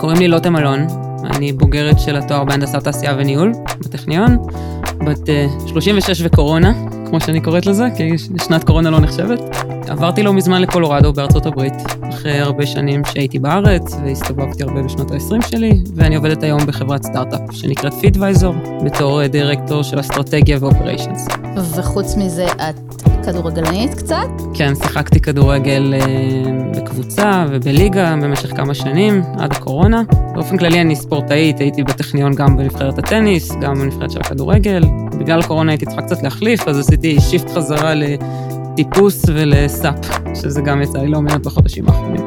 קוראים לי לוטה מלון, אני בוגרת של התואר בהנדסת תעשייה וניהול בטכניון, בת 36 וקורונה, כמו שאני קוראת לזה, כי שנת קורונה לא נחשבת. עברתי לא מזמן לקולורדו בארצות הברית, אחרי הרבה שנים שהייתי בארץ, והסתובבתי הרבה בשנות ה-20 שלי, ואני עובדת היום בחברת סטארט-אפ, שנקראת פיטוויזור, בתור דירקטור של אסטרטגיה ואופריישנס. וחוץ מזה, את כדורגלנית קצת? כן, שיחקתי כדורגל בקבוצה ובליגה במשך כמה שנים, עד הקורונה. באופן כללי אני ספורטאית, הייתי בטכניון גם בנבחרת הטניס, גם בנבחרת של הכדורגל. בגלל הקורונה הייתי צריכה קצת להחליף, אז עשיתי שיפט חזרה לטיפוס ולסאפ, שזה גם יצא לי לא מעט בחודשים האחרונים.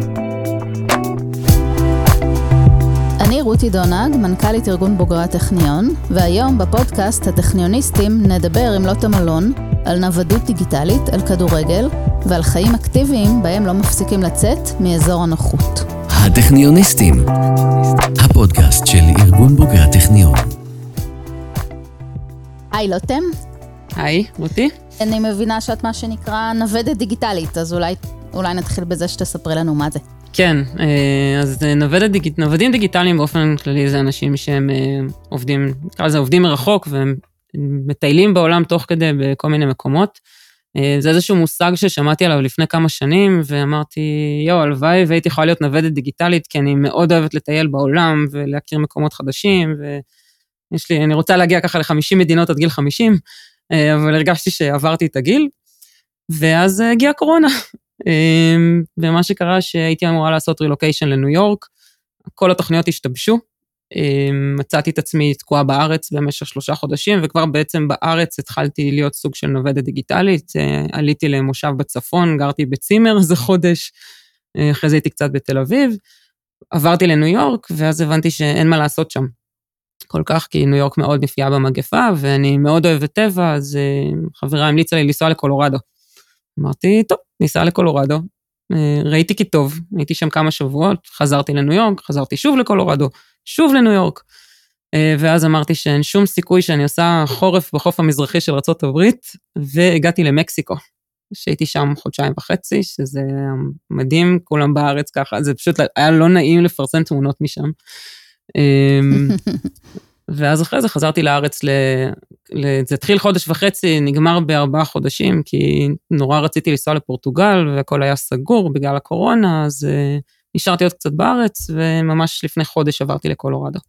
אני רותי דונג, מנכ"לית ארגון בוגרי הטכניון, והיום בפודקאסט הטכניוניסטים נדבר עם לוטה מלון על נוודות דיגיטלית, על כדורגל ועל חיים אקטיביים בהם לא מפסיקים לצאת מאזור הנוחות. הטכניוניסטים, הפודקאסט של ארגון בוגרי הטכניון. היי לוטם. היי, רותי. אני מבינה שאת מה שנקרא נוודת דיגיטלית, אז אולי נתחיל בזה שתספרי לנו מה זה. כן, אז נוודים דיגיטליים באופן כללי זה אנשים שהם עובדים, נקרא לזה עובדים מרחוק, והם מטיילים בעולם תוך כדי בכל מיני מקומות. זה איזשהו מושג ששמעתי עליו לפני כמה שנים, ואמרתי, הלוואי, והייתי יכולה להיות נוודת דיגיטלית, כי אני מאוד אוהבת לטייל בעולם, ולהכיר מקומות חדשים, אני רוצה להגיע ככה ל50 מדינות עד גיל 50, אבל הרגשתי שעברתי את הגיל, ואז הגיעה קורונה. ומה שקרה שהייתי אמורה לעשות רילוקיישן לניו יורק, כל התוכניות השתבשו, מצאתי את עצמי תקועה בארץ במשך 3 חודשים, וכבר בעצם בארץ התחלתי להיות סוג של נוודת דיגיטלית, עליתי למושב בצפון, גרתי בצימר איזה חודש, אחרי זה הייתי קצת בתל אביב, עברתי לניו יורק, ואז הבנתי שאין מה לעשות שם, כל כך, כי ניו יורק מאוד נפגעה במגפה, ואני מאוד אוהבת טבע, אז חברה המליצה לי לנסוע לקולורדו. אמרתי, טוב, ניסע לקולורדו, ראיתי כי טוב, הייתי שם כמה שבועות, חזרתי לניו יורק, חזרתי שוב לקולורדו, שוב לניו יורק, ואז אמרתי שאין שום סיכוי שאני עושה חורף בחוף המזרחי של ארצות הברית, והגעתי למקסיקו, שהייתי שם 1.5 חודשים, שזה מדהים, כולם בארץ ככה, זה פשוט היה לא נעים לפרסם תמונות משם, ואז אחרי זה חזרתי לארץ, זה התחיל 1.5 חודשים, נגמר ב4 חודשים, כי נורא רציתי לנסוע לפורטוגל, והכל היה סגור בגלל הקורונה, אז נשארתי עוד קצת בארץ, וממש לפני חודש עברתי לקולורדו.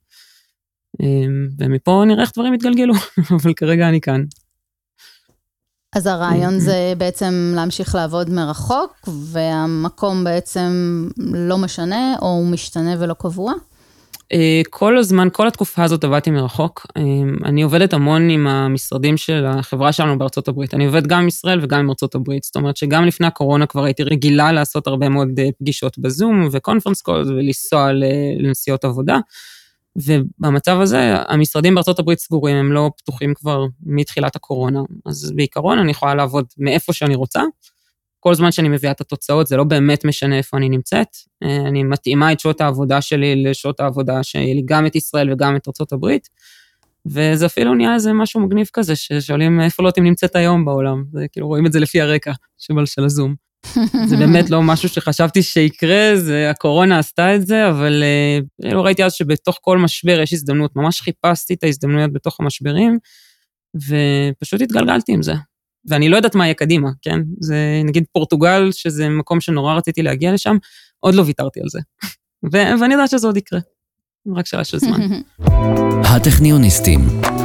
ומפה נראה איך דברים התגלגלו, אבל כרגע אני כאן. אז הרעיון זה בעצם להמשיך לעבוד מרחוק, והמקום בעצם לא משנה, או הוא משתנה ולא קבוע? כל הזמן, כל התקופה הזאת עבדתי מרחוק, אני עובדת המון עם המשרדים של החברה שלנו בארצות הברית, אני עובד גם עם ישראל וגם עם ארצות הברית, זאת אומרת שגם לפני הקורונה כבר הייתי רגילה לעשות הרבה מאוד פגישות בזום וקונפרנס קול ולנסוע לנסיעות עבודה, ובמצב הזה המשרדים בארצות הברית סגורים, הם לא פתוחים כבר מתחילת הקורונה, אז בעיקרון אני יכולה לעבוד מאיפה שאני רוצה, כל זמן שאני מביאה את התוצאות, זה לא באמת משנה איפה אני נמצאת, אני מתאימה את שעות העבודה שלי לשעות העבודה שיהיה לי גם את ישראל וגם את ארצות הברית, וזה אפילו נהיה איזה משהו מגניב כזה, ששואלים איפה לא אתם נמצאת היום בעולם, זה כאילו רואים את זה לפי הרקע של הזום. זה באמת לא משהו שחשבתי שיקרה, הקורונה עשתה את זה, אבל לא ראיתי אז שבתוך כל משבר יש הזדמנות, ממש חיפשתי את ההזדמנויות בתוך המשברים, ופשוט התגלגלתי עם זה. ואני לא יודעת מה יהיה קדימה, כן? זה נגיד פורטוגל, שזה מקום שנורא רציתי להגיע לשם, עוד לא ויתרתי על זה. ואני יודעת שזה עוד יקרה. רק שאלה של זמן. הטכניוניסטים.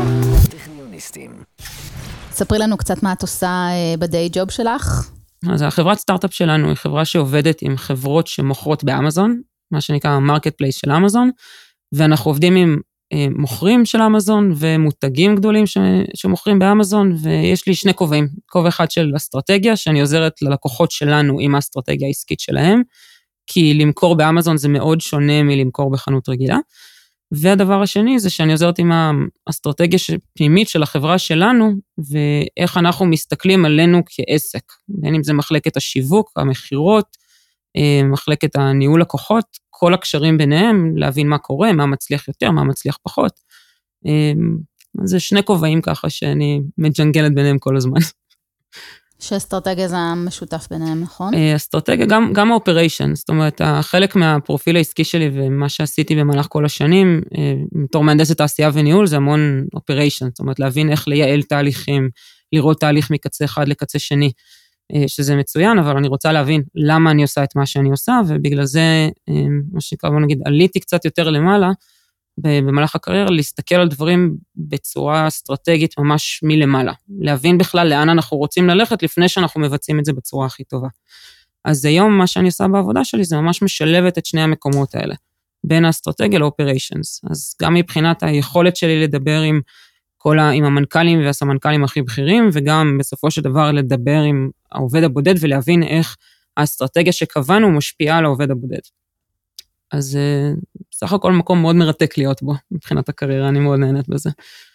ספרי לנו קצת מה את עושה בדיי ג'וב שלך. אז החברת סטארט-אפ שלנו היא חברה שעובדת עם חברות שמוכרות באמזון, מה שנקרא המרקט פלייס של אמזון, ואנחנו עובדים עם מוכרים של אמזון ומותגים גדולים שמוכרים באמזון, ויש לי 2 כובעים, כובע אחד של אסטרטגיה, שאני עוזרת ללקוחות שלנו עם האסטרטגיה העסקית שלהם, כי למכור באמזון זה מאוד שונה מלמכור בחנות רגילה, והדבר השני זה שאני עוזרת עם האסטרטגיה פנימית של החברה שלנו, ואיך אנחנו מסתכלים עלינו כעסק, בין אם זה מחלקת השיווק, המחירות, מחלקת הניהול לקוחות, כל הקשרים ביניהם, להבין מה קורה, מה מצליח יותר, מה מצליח פחות. זה 2 כובעים ככה שאני מג'נגלת ביניהם כל הזמן. שאסטרטגיה זה משותף ביניהם, נכון? אסטרטגיה, גם האופריישן, זאת אומרת, חלק מהפרופיל העסקי שלי ומה שעשיתי במהלך כל השנים, בתור מהנדסת תעשייה וניהול, זה המון אופריישן, זאת אומרת, להבין איך לייעל תהליכים, לראות תהליך מקצה אחד לקצה שני, שזה מצוין, אבל אני רוצה להבין למה אני עושה את מה שאני עושה, ובגלל זה, מה שנקרא, בוא נגיד, עליתי קצת יותר למעלה, במהלך הקריירה, להסתכל על דברים בצורה אסטרטגית ממש מלמעלה, להבין בכלל לאן אנחנו רוצים ללכת, לפני שאנחנו מבצעים את זה בצורה הכי טובה. אז היום מה שאני עושה בעבודה שלי, זה ממש משלבת את שני המקומות האלה, בין האסטרטגיה לאופריישנס, אז גם מבחינת היכולת שלי לדבר עם המנכ"לים והסמנכ"לים הכי בכירים, וגם בסופו של דבר לדבר עם העובד הבודד, ולהבין איך האסטרטגיה שקבענו משפיעה על העובד הבודד. אז סך הכל מקום מאוד מרתק להיות בו, מבחינת הקריירה, אני מאוד נהנית בזה.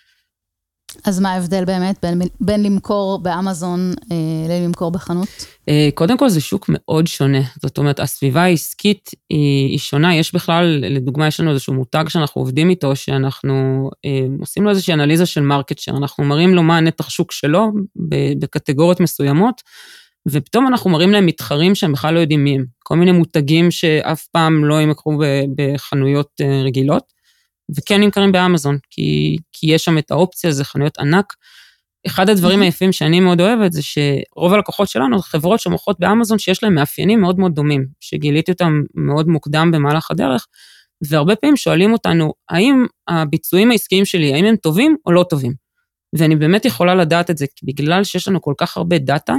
אז מה ההבדל באמת בין למכור באמזון למכור בחנות? קודם כל זה שוק מאוד שונה, זאת אומרת, הסביבה העסקית היא שונה, יש בכלל, לדוגמה, יש לנו איזשהו מותג שאנחנו עובדים איתו, שאנחנו עושים לו איזושהי אנליזה של מרקט שייר, אנחנו מראים לו מה הנתח שוק שלו, בקטגוריות מסוימות, ופתאום אנחנו מראים להם מתחרים שהם בכלל לא יודעים מי הם, כל מיני מותגים שאף פעם לא ימכרו בחנויות רגילות, וכן נמכרים באמזון, כי יש שם את האופציה, זה חנויות ענק. אחד הדברים היפים שאני מאוד אוהבת, זה שרוב הלקוחות שלנו, חברות שמוכרות באמזון, שיש להם מאפיינים מאוד מאוד דומים, שגיליתי אותם מאוד מוקדם במהלך הדרך, והרבה פעמים שואלים אותנו, האם הביצועים העסקיים שלי, האם הם טובים או לא טובים? ואני באמת יכולה לדעת את זה, בגלל שיש לנו כל כך הרבה דאטה,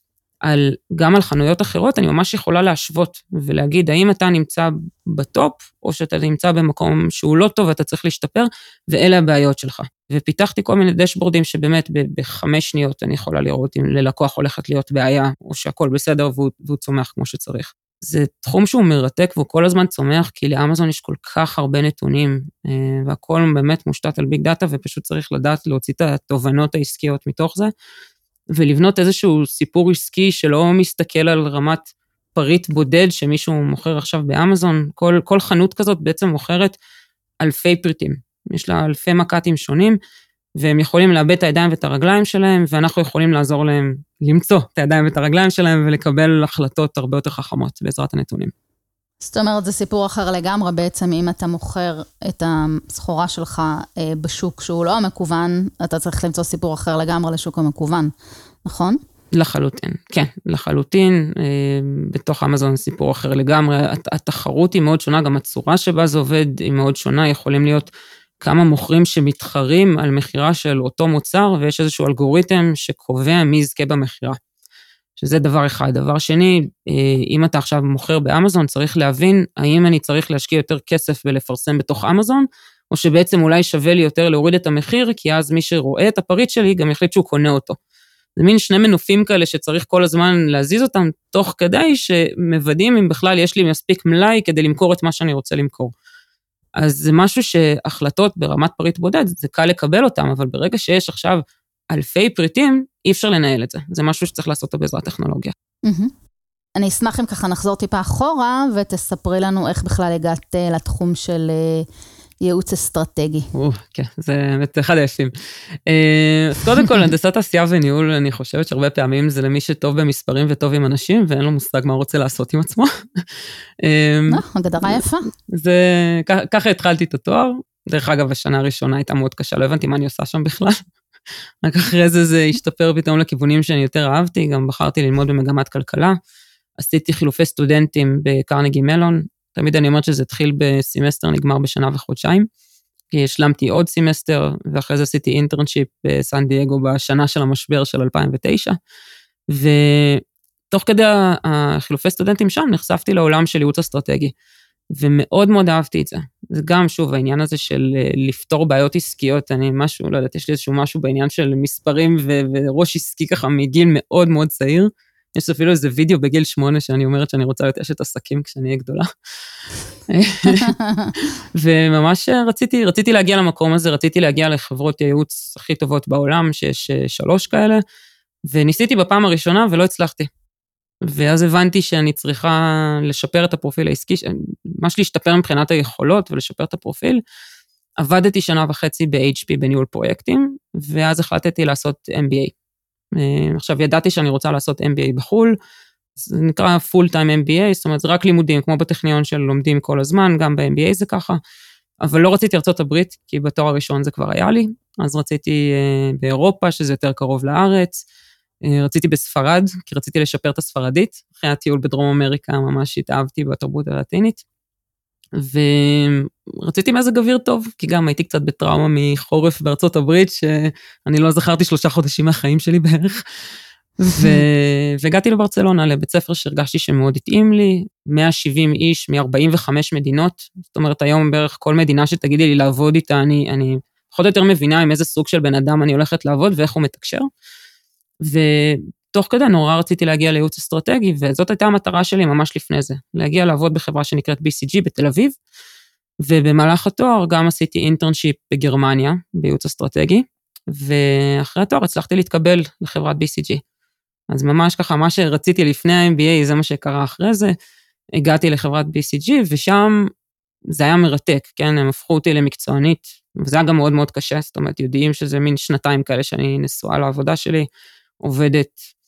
גם על חנויות אחרות, אני ממש יכולה להשוות ולהגיד, האם אתה נמצא בטופ, או שאתה נמצא במקום שהוא לא טוב, ואתה צריך להשתפר, ואלה הבעיות שלך. ופיתחתי כל מיני דשבורדים, שבאמת ב5 שניות אני יכולה לראות אם ללקוח הולכת להיות בעיה, או שהכל בסדר והוא צומח כמו שצריך. זה תחום שהוא מרתק, והוא כל הזמן צומח, כי לאמזון יש כל כך הרבה נתונים, והכל באמת מושתת על ביג דאטה, ופשוט צריך לדעת להוציא את התובנות העסקיות מתוך זה, ולבנות איזשהו סיפור עסקי שלא מסתכל על רמת פריט בודד שמישהו מוכר עכשיו באמזון, כל חנות כזאת בעצם מוכרת אלפי פריטים, יש לה אלפי מקטים שונים, והם יכולים לאבד את הידיים ואת הרגליים שלהם, ואנחנו יכולים לעזור להם למצוא את הידיים ואת הרגליים שלהם, ולקבל החלטות הרבה יותר חכמות בעזרת הנתונים. זאת אומרת, זה סיפור אחר לגמרי, בעצם אם אתה מוכר את הסחורה שלך בשוק שהוא לא המקוון, אתה צריך למצוא סיפור אחר לגמרי לשוק המקוון, נכון? לחלוטין, כן, לחלוטין, בתוך אמזון סיפור אחר לגמרי, התחרות היא מאוד שונה, גם הצורה שבה זה עובד היא מאוד שונה, יכולים להיות כמה מוכרים שמתחרים על מחירה של אותו מוצר, ויש איזשהו אלגוריתם שקובע מי יזכה במחירה. שזה דבר אחד. דבר שני, אם אתה עכשיו מוכר באמזון, צריך להבין האם אני צריך להשקיע יותר כסף ולפרסם בתוך אמזון, או שבעצם אולי שווה לי יותר להוריד את המחיר, כי אז מי שרואה את הפריט שלי גם יחליט שהוא קונה אותו. זה מין שני מנופים כאלה שצריך כל הזמן להזיז אותם, תוך כדי שמוודאים אם בכלל יש לי מספיק מלאי כדי למכור את מה שאני רוצה למכור. אז זה משהו שהחלטות ברמת פריט בודד, זה קל לקבל אותם, אבל ברגע שיש עכשיו אלפי פריטים, אי אפשר לנהל את זה. זה משהו שצריך לעשות אותו בעזרת טכנולוגיה. אני אשמח אם ככה נחזור טיפה אחורה, ותספרי לנו איך בכלל הגעת לתחום של ייעוץ אסטרטגי. כן, זה באמת אחד היפים. אז קודם כל, הנדסת תעשייה וניהול, אני חושבת שהרבה פעמים זה למי שטוב במספרים וטוב עם אנשים, ואין לו מושג מה הוא רוצה לעשות עם עצמו. הגדרה יפה. ככה התחלתי את התואר. דרך אגב, השנה הראשונה הייתה מאוד קשה, לא הבנתי מה אני עושה שם בכלל. רק אחרי זה השתפר פתאום לכיוונים שאני יותר אהבתי, גם בחרתי ללמוד במגמת כלכלה, עשיתי חילופי סטודנטים בקרנגי מלון, תמיד אני אומרת שזה התחיל בסמסטר, נגמר בשנה וחודשיים, כי השלמתי עוד סמסטר, ואחרי זה עשיתי אינטרנשיפ בסן דייגו בשנה של המשבר של 2009, ותוך כדי החילופי סטודנטים שם, נחשפתי לעולם של ייעוץ אסטרטגי, ומאוד מאוד אהבתי את זה. זה גם, שוב, העניין הזה של לפתור בעיות עסקיות, אני משהו, לא יודעת, יש לי איזשהו משהו בעניין של מספרים וראש עסקי ככה מגיל מאוד מאוד צעיר. יש אפילו איזה וידאו בגיל 8 שאני אומרת שאני רוצה להיות אשת עסקים כשאני אהיה גדולה. וממש רציתי להגיע למקום הזה, רציתי להגיע לחברות הייעוץ הכי טובות בעולם, שיש 3 כאלה, וניסיתי בפעם הראשונה ולא הצלחתי. ואז הבנתי שאני צריכה לשפר את הפרופיל העסקי, ממש להשתפר מבחינת היכולות ולשפר את הפרופיל. עבדתי 1.5 שנה ב-HP בניהול פרויקטים, ואז החלטתי לעשות MBA. עכשיו, ידעתי שאני רוצה לעשות MBA בחול, זה נקרא full time MBA, זאת אומרת, זה רק לימודים, כמו בטכניון של לומדים כל הזמן, גם ב-MBA זה ככה, אבל לא רציתי ארצות הברית, כי בתואר הראשון זה כבר היה לי, אז רציתי באירופה, שזה יותר קרוב לארץ, רציתי בספרד, כי רציתי לשפר את הספרדית, אחרי הטיול בדרום אמריקה, ממש התאהבתי בתרבות הלטינית, ורציתי מזג אוויר טוב, כי גם הייתי קצת בטראומה מחורף בארצות הברית, שאני לא זכרתי 3 חודשים מהחיים שלי בערך, והגעתי לברצלונה, לבית ספר שהרגשתי שמאוד התאים לי, 170 איש מ-45 מדינות, זאת אומרת היום בערך כל מדינה שתגידי לי לעבוד איתה, אני פחות או יותר מבינה עם איזה סוג של בן אדם אני הולכת לעבוד ואיך הוא מתקשר, ותוך כדי נורא רציתי להגיע לייעוץ אסטרטגי, וזאת הייתה המטרה שלי ממש לפני זה, להגיע לעבוד בחברה שנקראת BCG בתל אביב, ובמהלך התואר גם עשיתי אינטרנשיפ בגרמניה, בייעוץ אסטרטגי, ואחרי התואר הצלחתי להתקבל לחברת BCG. אז ממש ככה, מה שרציתי לפני ה-MBA, זה מה שקרה אחרי זה, הגעתי לחברת BCG, ושם זה היה מרתק, כן, הם הפכו אותי למקצוענית, וזה היה גם מאוד מאוד קשה, זאת אומרת, יודעים שזה מין 2 כאלה שאני נשואה לעבודה שלי, עובדת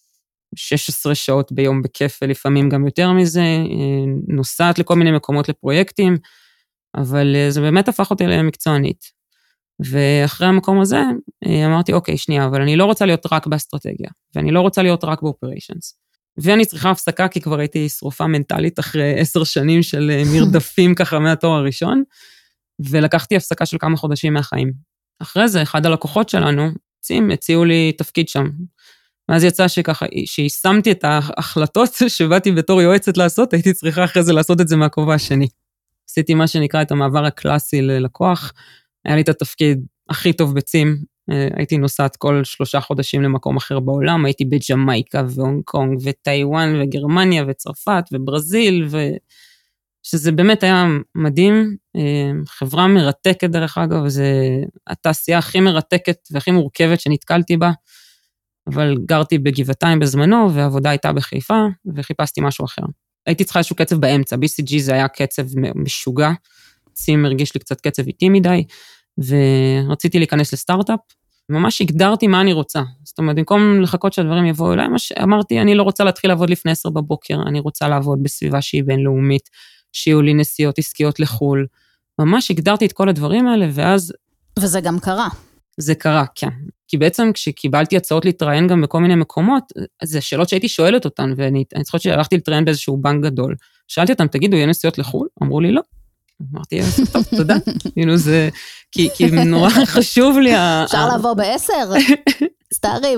16 שעות ביום בכיף, ולפעמים גם יותר מזה, נוסעת לכל מיני מקומות לפרויקטים, אבל זה באמת הפך אותי למקצוענית. ואחרי המקום הזה, אמרתי, אוקיי, שנייה, אבל אני לא רוצה להיות רק באסטרטגיה, ואני לא רוצה להיות רק באופריישנס. ואני צריכה הפסקה, כי כבר הייתי שרופה מנטלית אחרי 10 שנים של מרדפים ככה מהתואר הראשון, ולקחתי הפסקה של כמה חודשים מהחיים. אחרי זה, אחד הלקוחות שלנו, הציעו לי תפקיד שם. ואז יצא שככה, שהשמתי את ההחלטות שבאתי בתור יועצת לעשות, הייתי צריכה אחרי זה לעשות את זה מהכובע השני. עשיתי מה שנקרא את המעבר הקלאסי ללקוח, היה לי את התפקיד הכי טוב בצים, הייתי נוסעת כל 3 חודשים למקום אחר בעולם, הייתי בג'מייקה והונג קונג וטיואן וגרמניה וצרפת וברזיל, שזה באמת היה מדהים, חברה מרתקת דרך אגב, זה התעשייה הכי מרתקת והכי מורכבת שנתקלתי בה, אבל גרתי בגבעתיים בזמנו, והעבודה הייתה בחיפה, וחיפשתי משהו אחר. הייתי צריכה איזשהו קצב באמצע, BCG זה היה קצב משוגע, צים הרגיש לי קצת קצב איטי מדי, ורציתי להיכנס לסטארט-אפ, ממש הגדרתי מה אני רוצה, זאת אומרת, במקום לחכות שהדברים יבואו אליי, אמרתי, אני לא רוצה להתחיל לעבוד לפני 10 בבוקר, אני רוצה לעבוד בסביבה שהיא בינלאומית, שיהיו לי נסיעות עסקיות לחול, ממש הגדרתי את כל הדברים האלה, ואז... וזה גם קרה. זה קרה, כן. כי בעצם כשקיבלתי הצעות להתראיין גם בכל מיני מקומות, זה שאלות שהייתי שואלת אותן, ואני זוכרת שהלכתי להתראיין באיזשהו בנק גדול, שאלתי אותם, תגידו, יהיה נסיעות לחול? אמרו לי, לא. אמרתי, טוב, תודה. זה, כי נורא חשוב לי... אפשר לעבור ב10? סתעריב.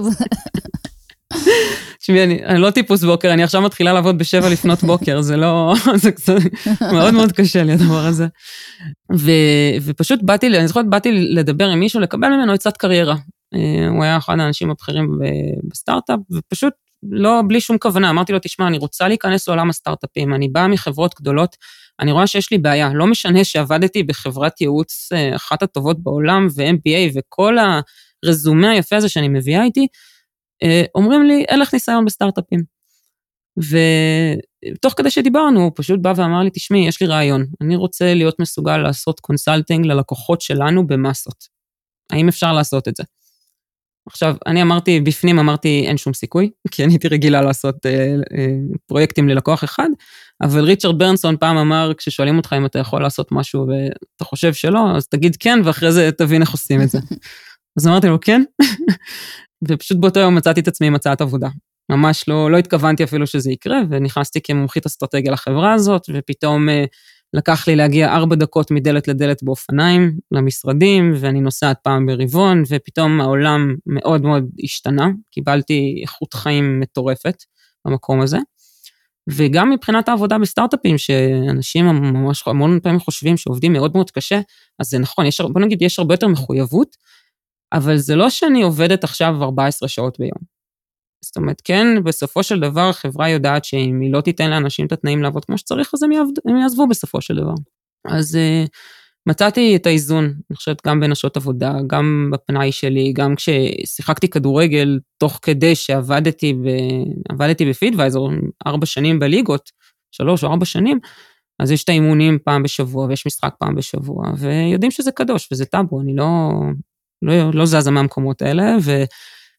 תשמעי, אני לא טיפוס בוקר, אני עכשיו מתחילה לעבוד ב7 לפנות בוקר, זה לא, זה קצת, מאוד מאוד קשה לי הדבר הזה. ופשוט אני זוכרת, באתי לדבר עם מישהו, לקבל ממנו עצת קריירה. הוא היה אחד האנשים הבכירים בסטארט-אפ, ופשוט לא, בלי שום כוונה, אמרתי לו, תשמע, אני רוצה להיכנס לעולם הסטארט-אפים, אני באה מחברות גדולות, אני רואה שיש לי בעיה, לא משנה שעבדתי בחברת ייעוץ אחת הטובות בעולם, ו-MBA, וכל הרזומה היפה הזה שאני מביאה איתי, אומרים לי, אין לך ניסיון בסטארט-אפים. ותוך כדי שדיברנו, הוא פשוט בא ואמר לי, תשמעי, יש לי רעיון, אני רוצה להיות מסוגל לעשות קונסלטינג ללקוחות שלנו במסות. האם אפשר לעשות את זה? עכשיו, אני אמרתי, בפנים אמרתי, אין שום סיכוי, כי אני הייתי רגילה לעשות פרויקטים ללקוח אחד, אבל ריצ'רד ברנסון פעם אמר, כששואלים אותך אם אתה יכול לעשות משהו, ואתה חושב שלא, אז תגיד כן, ואחרי זה תבין איך עושים את זה. אז אמרתי לו, כן, ופשוט באותו יום מצאתי את עצמי עם הצעת עבודה. ממש לא התכוונתי אפילו שזה יקרה, ונכנסתי כמומחית אסטרטגיה לחברה הזאת, ופתאום לקח לי להגיע 4 דקות מדלת לדלת באופניים למשרדים, ואני נוסעת פעם ברבעון, ופתאום העולם מאוד מאוד השתנה, קיבלתי איכות חיים מטורפת במקום הזה, וגם מבחינת העבודה בסטארט-אפים, שאנשים ממש המון פעמים חושבים שעובדים מאוד מאוד קשה, אז זה נכון, בוא נגיד, יש הרבה יותר מחויבות, אבל זה לא שאני עובדת עכשיו 14 שעות ביום. זאת אומרת, כן, בסופו של דבר, החברה יודעת שאם היא לא תיתן לאנשים את התנאים לעבוד כמו שצריך, אז הם יעזבו בסופו של דבר. אז מצאתי את האיזון, אני חושבת, גם בין השעות עבודה, גם בפנאי שלי, גם כששיחקתי כדורגל, תוך כדי שעבדתי בפידוויזר, 4 שנים בליגות, 3 או 4 שנים, אז יש את האימונים פעם בשבוע, ויש משחק פעם בשבוע, ויודעים שזה קדוש, וזה טאבו, אני לא זזה מהמקומות האלה,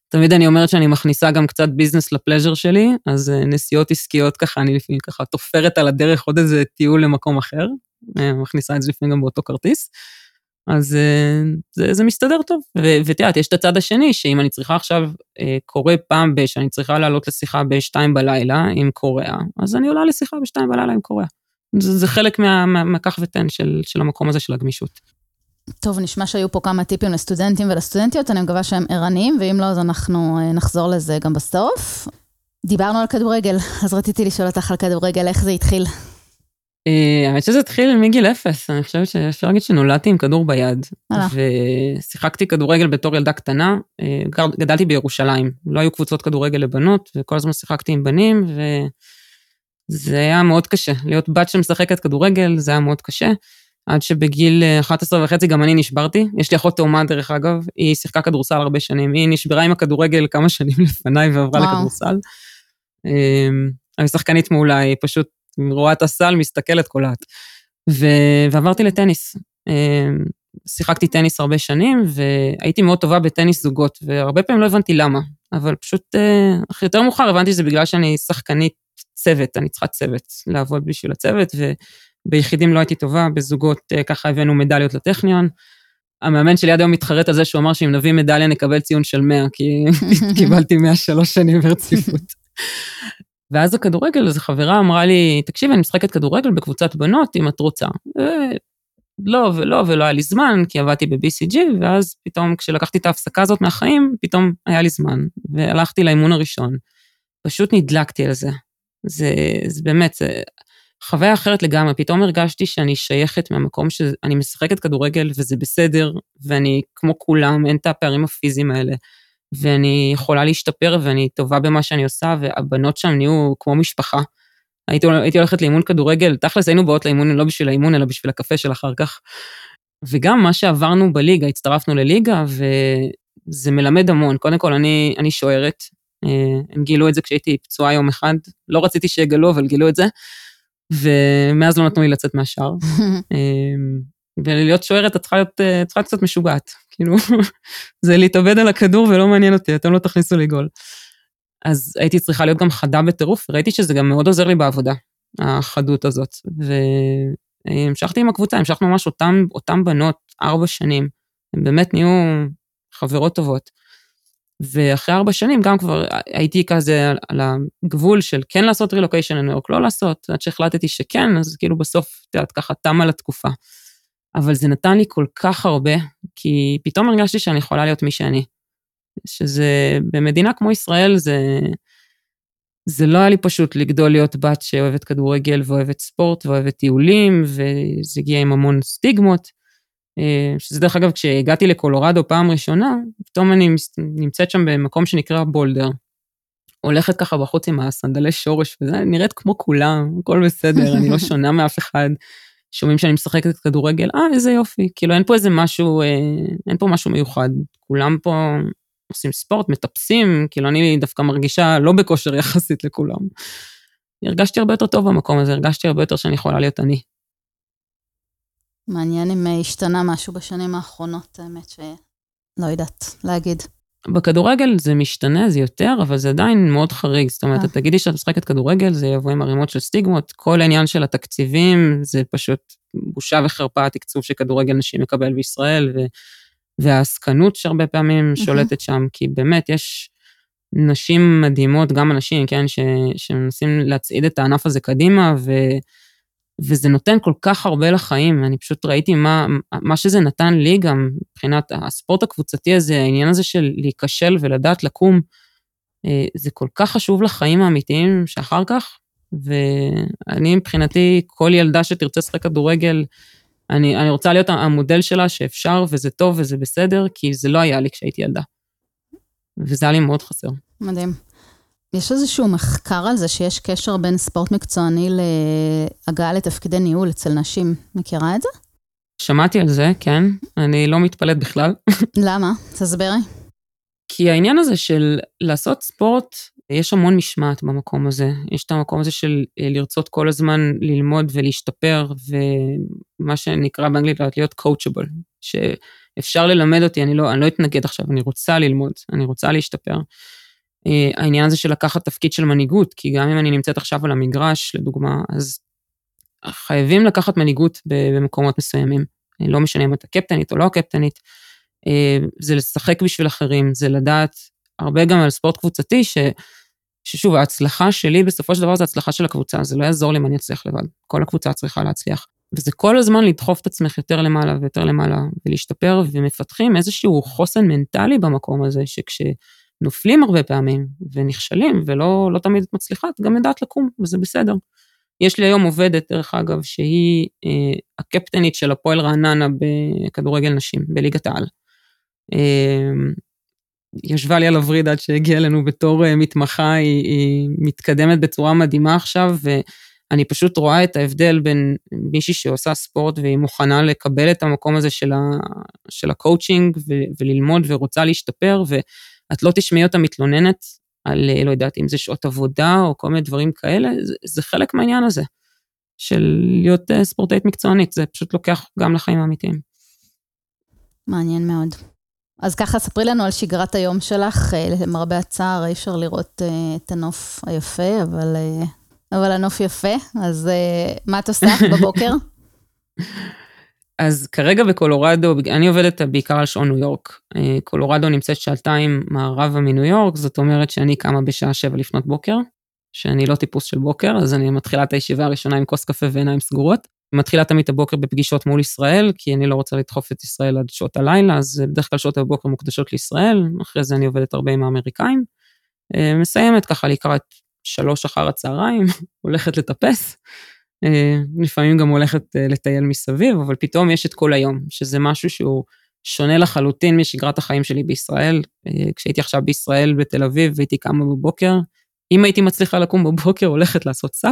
תמיד אני אומרת שאני מכניסה גם קצת ביזנס לפלז'ר שלי, אז נסיעות עסקיות ככה, אני לפעמים ככה תופרת על הדרך עוד איזה טיול למקום אחר, מכניסה את זה לפעמים גם באותו כרטיס, אז זה מסתדר טוב. ותראה, יש את הצד השני, שאם אני צריכה עכשיו, קורא פעם שאני צריכה לעלות לשיחה ב-2 בלילה עם קוריאה, אז אני עולה לשיחה ב-2 בלילה עם קוריאה. זה חלק מהקח ותן של המקום הזה של הגמישות. טוב, נשמע שהיו פה כמה טיפים לסטודנטים ולסטודנטיות, אני מקווה שהם ערניים, ואם לא, אז אנחנו נחזור לזה גם בסוף. דיברנו על כדורגל, אז רציתי לשאול אותך על כדורגל, איך זה התחיל? האמת שזה התחיל מגיל 0, אני חושבת שאפשר להגיד שנולדתי עם כדור ביד, ושיחקתי כדורגל בתור ילדה קטנה, גדלתי בירושלים, לא היו קבוצות כדורגל לבנות, וכל הזמן שיחקתי עם בנים, וזה היה מאוד קשה, להיות בת שמשחקת כדורגל, זה היה מאוד קשה, עד שבגיל 11.5 גם אני נשברתי, יש לי אחות תאומה דרך אגב, היא שיחקה כדורסל הרבה שנים, היא נשברה עם הכדורגל כמה שנים לפניי ועברה לכדורסל, אני שחקנית מעולה, היא פשוט רואה את הסל, מסתכלת קולעת, ועברתי לטניס, שיחקתי טניס הרבה שנים, והייתי מאוד טובה בטניס זוגות, והרבה פעמים לא הבנתי למה, אבל פשוט יותר מאוחר הבנתי שזה בגלל שאני שחקנית צוות, אני צריכה צוות, לעבוד בשביל הצוות, וביחידים לא הייתי טובה, בזוגות ככה הבאנו מדליות לטכניון, המאמן שלי עד היום מתחרט על זה, שהוא אמר שאם נביא מדליה נקבל ציון של 100, כי קיבלתי 103 שנים ברציפות. ואז הכדורגל, אז החברה אמרה לי, תקשיב, אני משחקת כדורגל בקבוצת בנות, אם את רוצה. לא ולא היה לי זמן, כי עבדתי ב-BCG, ואז פתאום כשלקחתי את ההפסקה הזאת מהחיים, פתאום היה לי זמן, והלכתי לאימון הראשון. פשוט נדלקתי על זה. זה באמת, זה חוויה אחרת לגמרי, פתאום הרגשתי שאני שייכת מהמקום שאני משחקת כדורגל, וזה בסדר, ואני כמו כולם, אין את הפערים הפיזיים האלה, ואני יכולה להשתפר, ואני טובה במה שאני עושה, והבנות שם נהיו כמו משפחה. הייתי הולכת לאימון כדורגל, תכלס היינו באות לאימון, לא בשביל האימון, אלא בשביל הקפה של אחר כך. וגם מה שעברנו בליגה, הצטרפנו לליגה, וזה מלמד המון. קודם כל, אני שוערת, הם גילו את זה כשהייתי פצועה יום אחד, לא רציתי שיגלו, אבל גילו את זה, ומאז לא נתנו לי לצאת מהשאר. ולהיות שוערת, את צריכה קצת משוגעת, כאילו, זה להתאבד על הכדור ולא מעניין אותי, אתם לא תכניסו לי גול. אז הייתי צריכה להיות גם חדה בטירוף, וראיתי שזה גם מאוד עוזר לי בעבודה, החדות הזאת, והמשכתי עם הקבוצה, המשכנו ממש אותם בנות, 4 שנים, הן באמת נהיו חברות טובות, ואחרי 4 שנים גם כבר הייתי כזה על הגבול של כן לעשות רילוקיישן לניו יורק, לא לעשות, עד שהחלטתי שכן, אז כאילו בסוף, תיאת ככה, תמה לתקופה. אבל זה נתן לי כל כך הרבה, כי פתאום הרגשתי שאני יכולה להיות מי שאני. שזה במדינה כמו ישראל, זה לא היה לי פשוט לגדול להיות בת שאוהבת כדורגל ואוהבת ספורט ואוהבת טיולים, וזה הגיע עם המון סטיגמות, שזה דרך אגב, כשהגעתי לקולורדו פעם ראשונה, פתאום אני נמצאת שם במקום שנקרא בולדר, הולכת ככה בחוץ עם הסנדלי שורש, וזה נראית כמו כולם, הכל בסדר, אני לא שונה מאף אחד, שומעים שאני משחקת כדורגל, איזה יופי, כאילו אין פה איזה משהו, אין פה משהו מיוחד, כולם פה עושים ספורט, מטפסים, כאילו אני דווקא מרגישה לא בכושר יחסית לכולם. הרגשתי הרבה יותר טוב במקום הזה, הרגשתי הרבה יותר שאני יכולה להיות אני. מעניין אם השתנה משהו בשנים האחרונות, האמת שלא יודעת להגיד. בכדורגל זה משתנה, זה יותר, אבל זה עדיין מאוד חריג, זאת אומרת, תגידי שאת משחקת כדורגל, זה יבוא עם ערימות של סטיגמות, כל העניין של התקציבים, זה פשוט בושה וחרפה, התקצוב שכדורגל נשים מקבל בישראל, והעסקנות שהרבה פעמים שולטת שם, כי באמת יש נשים מדהימות, גם אנשים, כן, שמנסים להצעיד את הענף הזה קדימה, וזה נותן כל כך הרבה לחיים, אני פשוט ראיתי מה שזה נתן לי גם, מבחינת הספורט הקבוצתי הזה, העניין הזה של להיכשל ולדעת לקום, זה כל כך חשוב לחיים האמיתיים שאחר כך, ואני מבחינתי, כל ילדה שתרצה לשחק כדורגל, אני רוצה להיות המודל שלה שאפשר, וזה טוב וזה בסדר, כי זה לא היה לי כשהייתי ילדה. וזה היה לי מאוד חסר. מדהים. יש איזשהו מחקר על זה שיש קשר בין ספורט מקצועני להגעה לתפקידי ניהול אצל נשים. מכירה את זה? שמעתי על זה, כן. אני לא מתפלאת בכלל. למה? תסבירי. כי העניין הזה של לעשות ספורט, יש המון משמעת במקום הזה. יש את המקום הזה של לרצות כל הזמן ללמוד ולהשתפר, ומה שנקרא באנגלית להיות coachable. שאפשר ללמד אותי, אני לא אתנגד עכשיו, אני רוצה ללמוד, אני רוצה להשתפר. העניין הזה של לקחת תפקיד של מנהיגות, כי גם אם אני נמצאת עכשיו על המגרש, לדוגמה, אז חייבים לקחת מנהיגות במקומות מסוימים. לא משנה אם אתה קפטנית או לא קפטנית, זה לשחק בשביל אחרים, זה לדעת הרבה גם על ספורט קבוצתי, ששוב, ההצלחה שלי בסופו של דבר זה הצלחה של הקבוצה, זה לא יעזור לי אם אני אצליח לבד, כל הקבוצה צריכה להצליח. וזה כל הזמן לדחוף את עצמך יותר למעלה ויותר למעלה, ולהשתפר, ומפתחים איזשהו חוסן מנטלי במקום הזה, שכשנופלים הרבה פעמים, ונכשלים, ולא תמיד את מצליחה, את גם יודעת לקום, וזה בסדר. יש לי היום עובדת, דרך אגב, שהיא הקפטנית של הפועל רעננה בכדורגל נשים, בליגת העל. ישבה לי על הוריד עד שהגיעה לנו בתור מתמחה, היא מתקדמת בצורה מדהימה עכשיו, ואני פשוט רואה את ההבדל בין מישהי שעושה ספורט, והיא מוכנה לקבל את המקום הזה של הקואוצ'ינג, וללמוד ורוצה להשתפר, ואת לא תשמעי אותה מתלוננת, על, לא יודעת, אם זה שעות עבודה, או כל מיני דברים כאלה, זה חלק מהעניין הזה, של להיות ספורטאית מקצוענית, זה פשוט לוקח גם לחיים האמיתיים. מעניין מאוד. אז ככה, ספרי לנו על שגרת היום שלך, למרבה הצער, אי אפשר לראות את הנוף היפה, אבל הנוף יפה, אז מה את עושה בבוקר? אז כרגע בקולורדו, אני עובדת בעיקר על שעון ניו יורק. קולורדו נמצאת שעתיים מערבה מניו יורק, זאת אומרת שאני קמה בשעה 7 לפנות בוקר, שאני לא טיפוס של בוקר, אז אני מתחילה את הישיבה הראשונה עם כוס קפה ועיניים סגורות. מתחילה תמיד את הבוקר בפגישות מול ישראל, כי אני לא רוצה לדחוף את ישראל עד שעות הלילה, אז בדרך כלל שעות הבוקר מוקדשות לישראל, אחרי זה אני עובדת הרבה עם האמריקאים, מסיימת ככה לקראת 3 אחר הצהריים, הולכת לטפס, לפעמים גם הולכת לטייל מסביב, אבל פתאום יש את כל היום, שזה משהו שהוא שונה לחלוטין משגרת החיים שלי בישראל. כשהייתי עכשיו בישראל בתל אביב, והייתי קמה בבוקר, אם הייתי מצליחה לקום בבוקר, הולכת לעשות סאפ,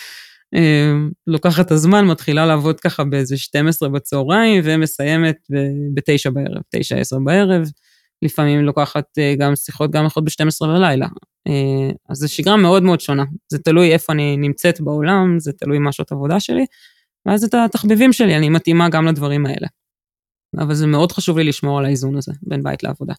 לוקחת הזמן, מתחילה לעבוד ככה באיזה 12 בצהריים, ומסיימת ב-9 בערב, 9-10 בערב, לפעמים לוקחת גם שיחות, גם יכול ב-12 בלילה. אז זו שגרה מאוד מאוד שונה, זה תלוי איפה אני נמצאת בעולם, זה תלוי מה שעות עבודה שלי, ואז את התחביבים שלי, אני מתאימה גם לדברים האלה. אבל זה מאוד חשוב לי לשמור על האיזון הזה, בין בית לעבודה.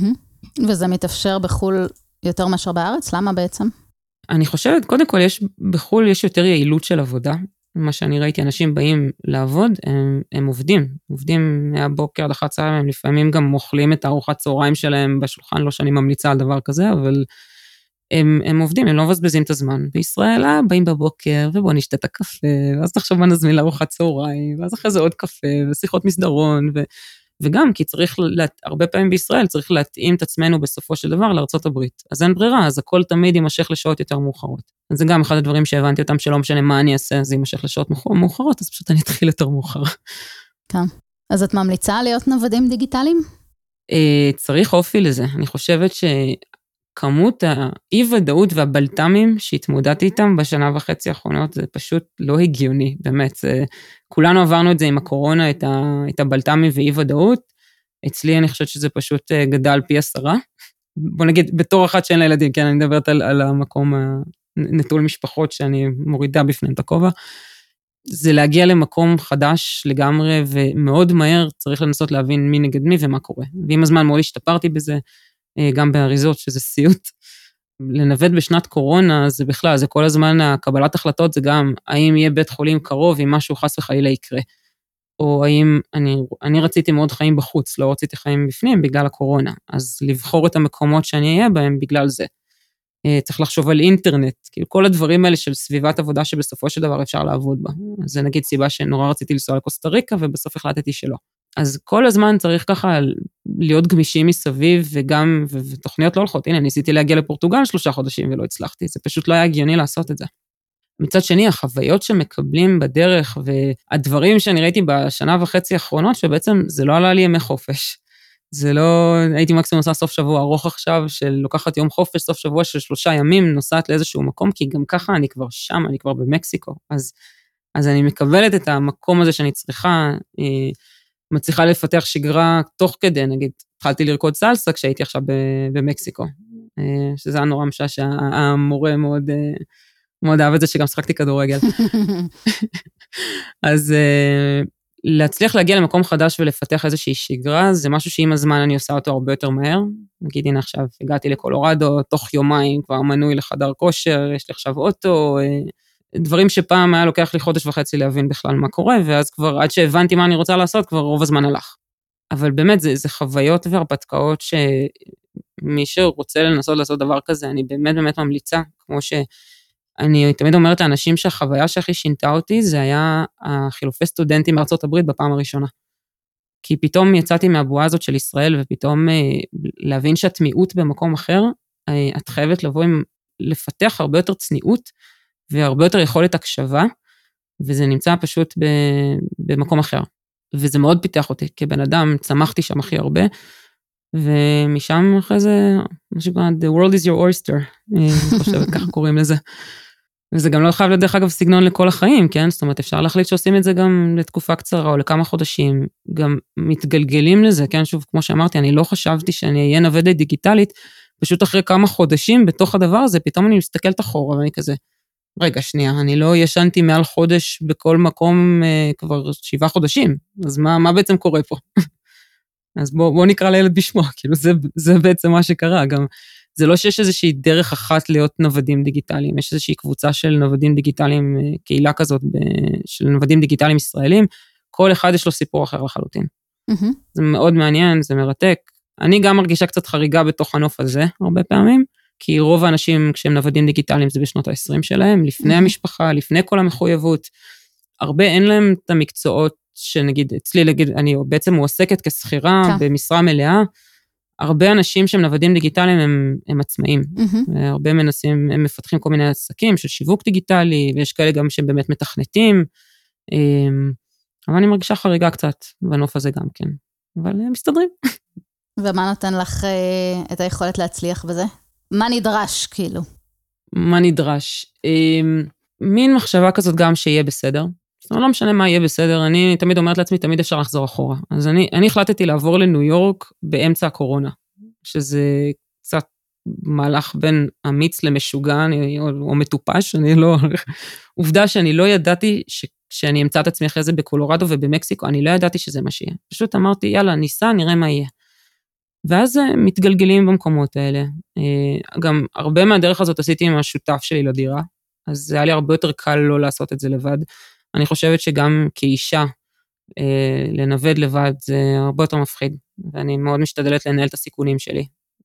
וזה מתאפשר בחול יותר מאשר בארץ? למה בעצם? אני חושבת, קודם כל, בחול יש יותר יעילות של עבודה, מה שאני ראיתי, אנשים באים לעבוד, הם עובדים מהבוקר עד אחת צהריים, הם לפעמים גם מוכלים את הארוחת צהריים שלהם בשולחן, לא שאני ממליצה על דבר כזה, אבל הם עובדים, הם לא מבזבזים את הזמן. בישראל, באים בבוקר, ובוא נשתה את הקפה, ואז תחשוב מה נזמין לארוחת צהריים, ואז אחרי זה עוד קפה, ושיחות מסדרון, וגם כי צריך, הרבה פעמים בישראל, צריך להתאים את עצמנו בסופו של דבר לארצות הברית. אז אין ברירה, אז הכל תמיד יימשך לשעות יותר מאוחרות. אז זה גם אחד הדברים שהבנתי אותם, שלא משנה מה אני אעשה, זה יימשך לשעות מאוחרות, אז פשוט אני אתחיל יותר מאוחר. כן. אז את ממליצה להיות נוודים דיגיטליים? צריך אופי לזה. אני חושבת שכמות האי-ודאות והבלת"מים שהתמודדתי איתם בשנה וחצי האחרונות, זה פשוט לא הגיוני, באמת. כולנו עברנו את זה עם הקורונה, את הבלת"מים ואי-ודאות. אצלי אני חושבת שזה פשוט גדל פי 10. בוא נגיד, בתור אחת שאין לילדים, כן, אני מדברת על המקום נטול משפחות שאני מורידה בפניהם את הכובע. זה להגיע למקום חדש לגמרי, ומאוד מהר צריך לנסות להבין מי נגד מי ומה קורה. ועם הזמן מאוד השתפרתי בזה, גם באריזות, שזה סיוט. לנווט בשנת קורונה, זה בכלל, זה כל הזמן הקבלת החלטות, זה גם, האם יהיה בית חולים קרוב, אם משהו חס וחלילה יקרה. או האם אני רציתי מאוד חיים בחוץ, לא רציתי חיים בפנים בגלל הקורונה. אז לבחור את המקומות שאני אהיה בהם בגלל זה. צריך לחשוב על אינטרנט, כאילו כל הדברים האלה של סביבת עבודה שבסופו של דבר אפשר לעבוד בה. זה נגיד סיבה שנורא רציתי לנסוע לקוסטה ריקה, ובסוף החלטתי שלא. אז כל הזמן צריך ככה להיות גמישים מסביב, וגם, ותוכניות לא הולכות. הנה, ניסיתי להגיע לפורטוגל 3 חודשים ולא הצלחתי, זה פשוט לא היה הגיוני לעשות את זה. מצד שני, החוויות שמקבלים בדרך, והדברים שאני ראיתי בשנה וחצי האחרונות, שבעצם זה לא עלה לי ימי חופש. זה לא, הייתי מקסימום עושה סוף שבוע ארוך עכשיו, של לוקחת יום חופש, סוף שבוע של 3 ימים, נוסעת לאיזשהו מקום, כי גם ככה אני כבר שם, אני כבר במקסיקו. אז אני מקבלת את המקום הזה שאני צריכה, מצליחה לפתח שגרה תוך כדי, נגיד, התחלתי לרקוד סלסה כשהייתי עכשיו במקסיקו, שזה היה נורא משעשע, המורה מאוד אהב את זה, שגם שחקתי כדורגל. אז להצליח להגיע למקום חדש ולפתח איזושהי שגרה, זה משהו שעם הזמן אני עושה אותו הרבה יותר מהר. נגיד, הנה עכשיו, הגעתי לקולורדו, תוך יומיים כבר מנוי לחדר כושר, יש לי עכשיו אוטו, דברים שפעם היה לוקח לי חודש וחצי להבין בכלל מה קורה, ואז כבר עד שהבנתי מה אני רוצה לעשות, כבר רוב הזמן הלך. אבל באמת, זה חוויות והרפתקאות שמי שרוצה לנסות לעשות דבר כזה, אני באמת ממליצה, כמו שאני תמיד אומרת לאנשים שהחוויה שהכי שינתה אותי, זה היה החילופי סטודנטים מארצות הברית בפעם הראשונה. כי פתאום יצאתי מהבועה הזאת של ישראל, ופתאום להבין שאת מיעוט במקום אחר, את חייבת לבוא לפתח הרבה יותר צניעות, והרבה יותר יכולת הקשבה, וזה נמצא פשוט במקום אחר. וזה מאוד פיתח אותי, כבן אדם, צמחתי שם הכי הרבה, ומשם אחרי זה, משהו כמו, the world is your oyster, אני חושבת, ככה קוראים לזה. וזה גם לא חייב לדרך אגב סגנון לכל החיים, כן? זאת אומרת, אפשר להחליט שעושים את זה גם לתקופה קצרה, או לכמה חודשים, גם מתגלגלים לזה, כן? שוב, כמו שאמרתי, אני לא חשבתי שאני אהיה נוודת דיגיטלית, פשוט אחרי כמה חודשים בתוך הדבר הזה, פתאום אני מסתכלת אחורה, ואני כזה, רגע, שנייה, אני לא ישנתי מעל חודש בכל מקום כבר 7 חודשים, אז מה בעצם קורה פה? אז בוא נקרא לילד בשמו, כאילו זה בעצם מה שקרה, גם זה לא שיש איזושהי דרך אחת להיות נוודים דיגיטליים, יש איזושהי קבוצה של נוודים דיגיטליים, קהילה כזאת של נוודים דיגיטליים ישראלים, כל אחד יש לו סיפור אחר לחלוטין. זה מאוד מעניין, זה מרתק. אני גם מרגישה קצת חריגה בתוך הנוף הזה, הרבה פעמים, כי רוב האנשים כשהם נוודים דיגיטליים זה בשנות ה-20 שלהם, לפני המשפחה, לפני כל המחויבות, הרבה אין להם את המקצועות שנגיד, אצלי להגיד, אני בעצם מועסקת כסחירה במשרה מלאה, הרבה אנשים שהם נוודים דיגיטליים הם עצמאים, הרבה מנסים, הם מפתחים כל מיני עסקים של שיווק דיגיטלי, ויש כאלה גם שהם באמת מתכנתים, אבל אני מרגישה חריגה קצת בנוף הזה גם כן, אבל הם מסתדרים. ומה נותן לך את היכולת להצליח בזה? מה נדרש, כאילו? מה נדרש? מין מחשבה כזאת גם שיהיה בסדר. זאת אומרת, לא משנה מה יהיה בסדר, אני תמיד אומרת לעצמי, תמיד אפשר לחזור אחורה. אז אני החלטתי לעבור לניו יורק באמצע הקורונה, שזה קצת מהלך בין אמיץ למשוגע, או מטופש, אני לא... עובדה שאני לא ידעתי שאני אמצא את עצמי אחרי זה בקולורדו ובמקסיקו, אני לא ידעתי שזה מה שיהיה. פשוט אמרתי, יאללה, ניסה, נראה מה יהיה. ואז מתגלגלים במקומות האלה. גם הרבה מהדרך הזאת עשיתי עם השותף שלי לדירה, אז זה היה לי הרבה יותר קל לא לעשות את זה לבד. אני חושבת שגם כאישה, לנווד לבד זה הרבה יותר מפחיד, ואני מאוד משתדלת לנהל את הסיכונים שלי.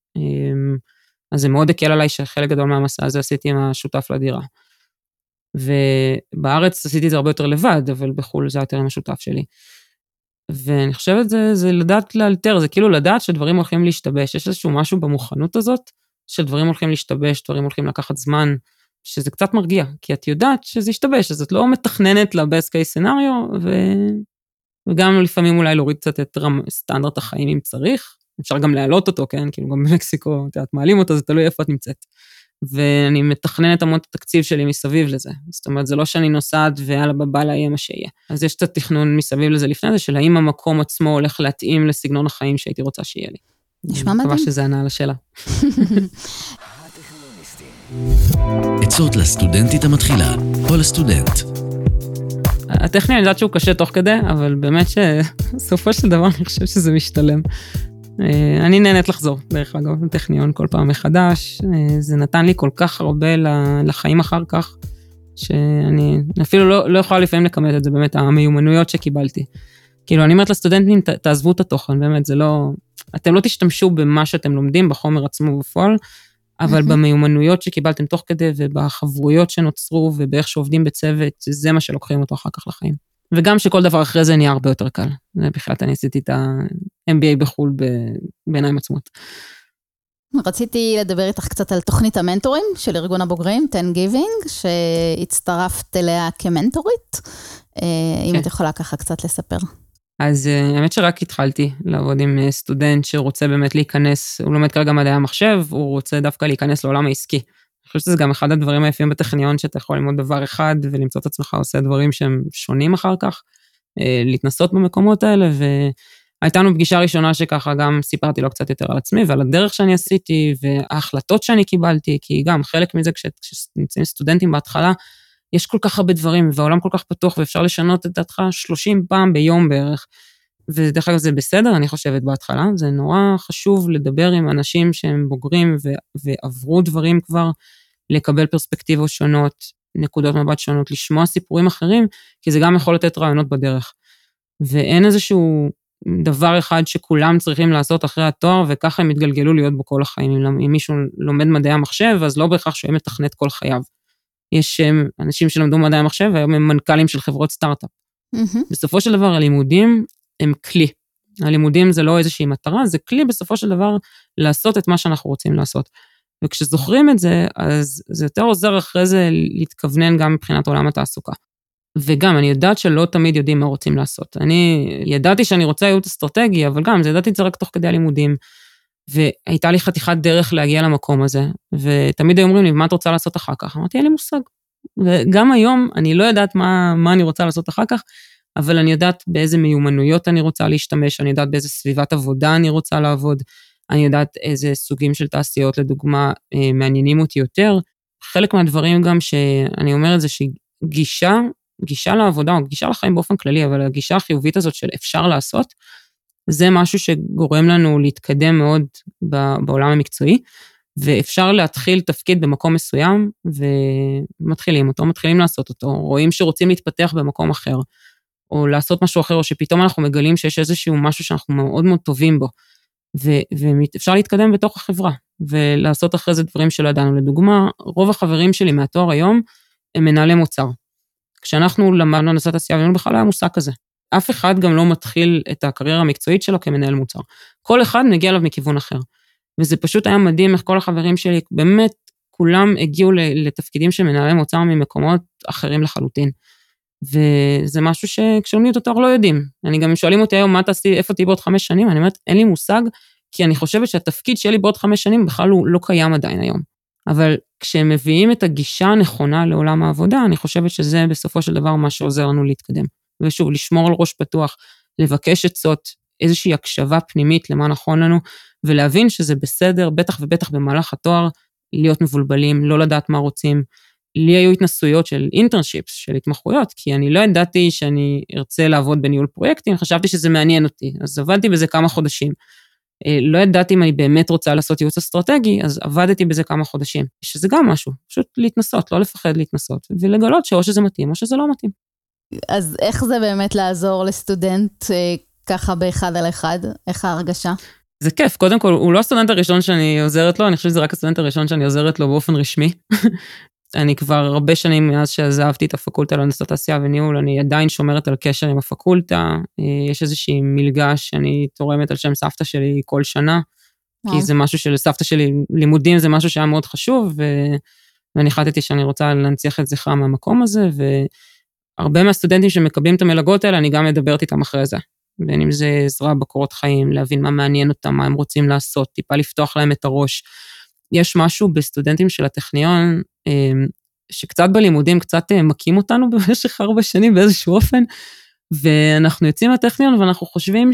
אז זה מאוד הקל עליי שחלק גדול מהמסע הזה עשיתי עם השותף לדירה. ובארץ עשיתי את זה הרבה יותר לבד, אבל בחול זה יותר עם השותף שלי. ואני חושבת זה לדעת לאלתר, זה כאילו לדעת שדברים הולכים להשתבש, יש איזשהו משהו במוכנות הזאת, שדברים הולכים להשתבש, דברים הולכים לקחת זמן, שזה קצת מרגיע, כי את יודעת שזה ישתבש, אז את לא מתכננת ל-best case scenario, וגם לפעמים אולי להוריד קצת את סטנדרט החיים אם צריך, אפשר גם להעלות אותו, כן, כאילו גם במקסיקו, את מעלים אותו, זה תלוי איפה את נמצאת. ואני מתכננת המון את התקציב שלי מסביב לזה, זאת אומרת, זה לא שאני נוסעת ועל הבבלה יהיה מה שיהיה. אז יש את התכנון מסביב לזה לפני זה, של האם המקום עצמו הולך להתאים לסגנון החיים שהייתי רוצה שיהיה לי. נשמע מדהים. אני מקווה שזה ענה על השאלה. עצות לסטודנטית המתחילה, או לסטודנט. הטכני אני יודעת שהוא קשה תוך כדי, אבל באמת שסופו של דבר אני חושב שזה משתלם. אני נהנית לחזור, דרך אגב, לטכניון כל פעם מחדש, זה נתן לי כל כך הרבה לחיים אחר כך, שאני אפילו לא יכולה לפעמים לקמת את זה, באמת, המיומנויות שקיבלתי. כאילו, אני אומרת לסטודנטים, תעזבו את התוכן, באמת, זה לא, אתם לא תשתמשו במה שאתם לומדים, בחומר עצמו בפועל, אבל במיומנויות שקיבלתם תוך כדי, ובחברויות שנוצרו, ובאיך שעובדים בצוות, זה מה שלוקחים אותו אחר כך לחיים. וגם שכל דבר אחרי זה נהיה הרבה יותר קל. בכלל, אני עשיתי את ה-MBA בחול בעיניים עצמות. רציתי לדבר איתך קצת על תוכנית המנטורים של ארגון הבוגרים, 10 Giving, שהצטרפת אליה כמנטורית. אם את יכולה ככה קצת לספר. אז האמת שרק התחלתי לעבוד עם סטודנט שרוצה באמת להיכנס, הוא לומד כרגע מדעי המחשב, הוא רוצה דווקא להיכנס לעולם העסקי. אני חושבת שזה גם אחד הדברים היפים בטכניון, שאתה יכול ללמוד דבר אחד ולמצוא את עצמך עושה דברים שהם שונים אחר כך, להתנסות במקומות האלה, והייתה לנו פגישה ראשונה שככה גם סיפרתי לו קצת יותר על עצמי, ועל הדרך שאני עשיתי, וההחלטות שאני קיבלתי, כי גם חלק מזה כשנמצאים סטודנטים בהתחלה, יש כל כך הרבה דברים, והעולם כל כך פתוח, ואפשר לשנות את דעתך 30 פעם ביום בערך. ודרך אגב זה בסדר, אני חושבת בהתחלה, זה נורא חשוב לדבר עם אנשים שהם בוגרים ועברו דברים כבר, לקבל פרספקטיבות שונות, נקודות מבט שונות, לשמוע סיפורים אחרים, כי זה גם יכול לתת רעיונות בדרך. ואין איזשהו דבר אחד שכולם צריכים לעשות אחרי התואר, וככה הם יתגלגלו להיות בו כל החיים. אם מישהו לומד מדעי המחשב, אז לא בהכרח שהוא מתכנת כל חייו. יש אנשים שלמדו מדעי המחשב, והיום הם מנכ"לים של חברות סטארט-אפ. בסופו של דבר, הלימודים הם כלי. הלימודים זה לא איזושהי מטרה, זה כלי בסופו של דבר לעשות את מה שאנחנו רוצים לעשות. וכשזוכרים את זה, אז זה יותר עוזר אחרי זה להתכוונן גם מבחינת עולם התעסוקה. וגם, אני יודעת שלא תמיד יודעים מה רוצים לעשות. אני ידעתי שאני רוצה ייעוץ אסטרטגי, אבל גם, ידעתי את זה רק תוך כדי הלימודים, והייתה לי חתיכת דרך להגיע למקום הזה, ותמיד היו אומרים לי, מה את רוצה לעשות אחר כך? אמרתי, אין לי מושג. וגם היום, אני לא יודעת מה אני רוצה לעשות אחר כך, אבל אני יודעת באיזה מיומנויות אני רוצה להשתמש, אני יודעת באיזה סביבת עבודה אני רוצה לעבוד, אני יודעת איזה סוגים של תעשיות, לדוגמה, מעניינים אותי יותר. חלק מהדברים גם שאני אומרת זה גישה לעבודה, או גישה לחיים באופן כללי, אבל הגישה החיובית הזאת של אפשר לעשות, זה משהו שגורם לנו להתקדם מאוד בעולם המקצועי, ואפשר להתחיל תפקיד במקום מסוים, ומתחילים אותו, מתחילים לעשות אותו, רואים שרוצים להתפתח במקום אחר, או לעשות משהו אחר, או שפתאום אנחנו מגלים שיש איזשהו משהו שאנחנו מאוד מאוד טובים בו, ואפשר להתקדם בתוך החברה, ולעשות אחרי זה דברים שלא ידענו. לדוגמה, רוב החברים שלי מהתואר היום, הם מנהלי מוצר. כשאנחנו למדנו הנדסת תעשייה, בכלל לא היה מושג כזה. אף אחד גם לא מתחיל את הקריירה המקצועית שלו כמנהל מוצר. כל אחד מגיע אליו מכיוון אחר. וזה פשוט היה מדהים איך כל החברים שלי, באמת כולם הגיעו לתפקידים של מנהלי מוצר ממקומות אחרים לחלוטין. וזה משהו שכשלומדים את התואר לא יודעים. אני גם שואלים אותי היום, מה תעשי, איפה תהי בעוד 5 שנים? אני אומרת, אין לי מושג, כי אני חושבת שהתפקיד שלי בעוד 5 שנים בכלל הוא לא קיים עדיין היום. אבל כשהם מביאים את הגישה הנכונה לעולם העבודה, אני חושבת שזה בסופו של דבר מה שעוזר לנו להתקדם. ושוב, לשמור על ראש פתוח, לבקש עצות, איזושהי הקשבה פנימית למה נכון לנו, ולהבין שזה בסדר, בטח ובטח במהלך התואר, להיות מבולבלים, לא לדעת מה רוצים. לי היו התנסויות של אינטרנשיפס, של התמחויות, כי אני לא ידעתי שאני ארצה לעבוד בניהול פרויקטים, חשבתי שזה מעניין אותי, אז עבדתי בזה כמה חודשים. לא ידעתי אם אני באמת רוצה לעשות ייעוץ אסטרטגי, אז עבדתי בזה כמה חודשים, שזה גם משהו, פשוט להתנסות, לא לפחד להתנסות, ולגלות שאו שזה מתאים או שזה לא מתאים. אז איך זה באמת לעזור לסטודנט ככה באחד על אחד? איך ההרגשה? זה כיף, קודם כל, הוא לא הסטודנט הראשון שאני עוזרת לו, אני חושב שזה רק הסטודנט הראשון שאני עוזרת לו באופן רשמי. אני כבר הרבה שנים מאז שעזבתי את הפקולטה להנדסת תעשייה וניהול, אני עדיין שומרת על קשר עם הפקולטה, יש איזושהי מלגה שאני תורמת על שם סבתא שלי כל שנה, כי זה משהו של סבתא שלי, לימודים זה משהו שהיה מאוד חשוב, ואני החלטתי שאני רוצה להנציח את זכרה מהמקום הזה, והרבה מהסטודנטים שמקבלים את המלגות האלה, אני גם מדברת איתם אחרי זה, בין אם זה עזרה בקורות חיים, להבין מה מעניין אותם, מה הם רוצים לעשות, טיפה לפתוח להם את הראש. יש משהו בסטודנטים של הטכניון, שקצת בלימודים קצת מקים אותנו במשך 4 שנים באיזשהו אופן, ואנחנו יוצאים מהטכניון ואנחנו חושבים